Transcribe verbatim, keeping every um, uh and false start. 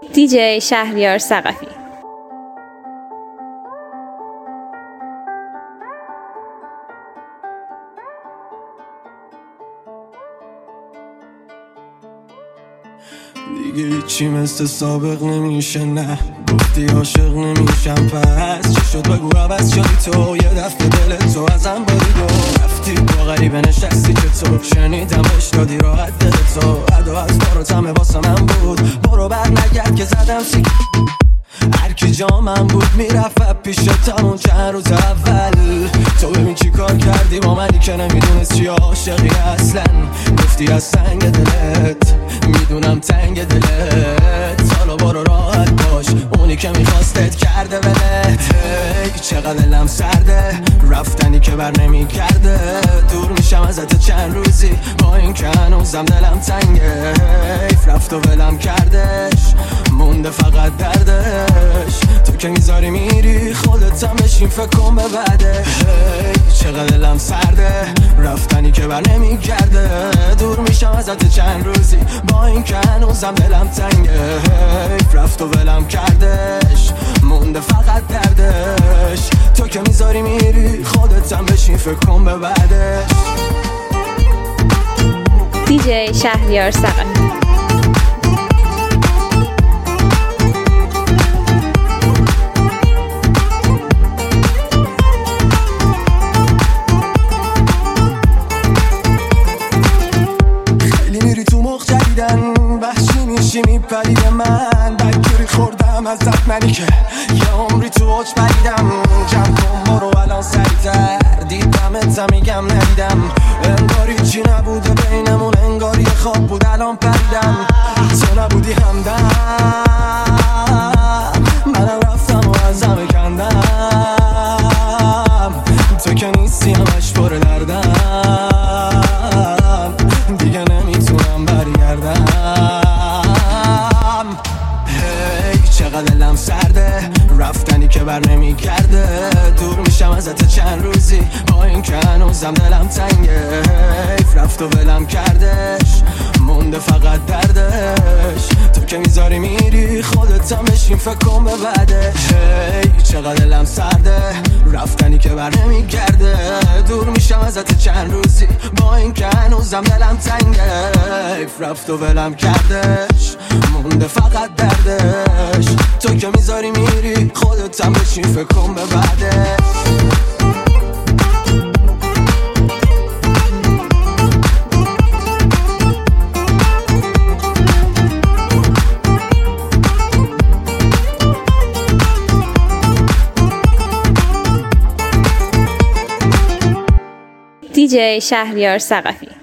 دیجی شهریار ثقفی. دیگه هیچی مثل سابق نمیشه، نه گفتی عاشق نمیشم، پس چی شد بگو عوض شدی تو، یه دفعه دلت تو ازم باری دو رفتی با غریبه نشستی چطور، شنیدمش دادی راحت دلت تو، ادا از بارو تمه واسه من بود، برو بر نگرد که زدم سی هرکی جامم بود میرفت پیشت همون چند روز اول، تو ببین چی کار کردی با منی که نمیدونست چی عاشقی اصلا، گفتی از سنگ دلت میدونم تنگ دلت، حالا برو راحت باش، اونی که میخواستت کرده ولت، هی چقدر دلم سرده رفتنی که بر نمی کرده، دور میشم ازت چند روزی با این که هنوزم دلم تنگه، حیف رفت و ولم کردش مونده فقط دردش، تو که میذاری میری خودت هم بشین فکر کن به بعده، هی چقدر دلم سرده رفتنی که بر نمی کرده، دور میشم ازت چند روزی با این که هنوزم دلم تنگه، حیف رفت و ولم کردش مونده فقط دردش، تو که میذاری میری خودت هم بشین فکر کن به بعدش. دیجی شهریار ثقفی. وحشی میشی میپری به من، بدگیری خوردم ازت منی که یه عمری تو اوج پریدم، جمع کن برو الان سریعتر، دیدمت میگم ندیدم، انگاری چی نبوده بینمون، انگاری خواب بود الان پریدم، تو نبودی همدم منم رفتم و ازم کندم، تو که نیستی همش پر دردم، دیگه نمیتونم برگردم، چقدر دلم سرده رفتنی که بر نمی کرده، دور میشم ازت چند روزی با این که هنوزم دلم تنگه، حیف رفت و ولم کردش مونده فقط دردش، تو که میذاری میری خودت هم بشین فکر کن به بعدش، هی چقدر دلم سرده رفتنی که بر نمی کرده، دور میشم ازت چند روزی با این که هنوزم دلم تنگه، حیف رفت و ولم کردش مونده فقط دردش، تو که میذاری میری خودت هم بشین فکر کن به بعدش. دیجی شهریار ثقفی.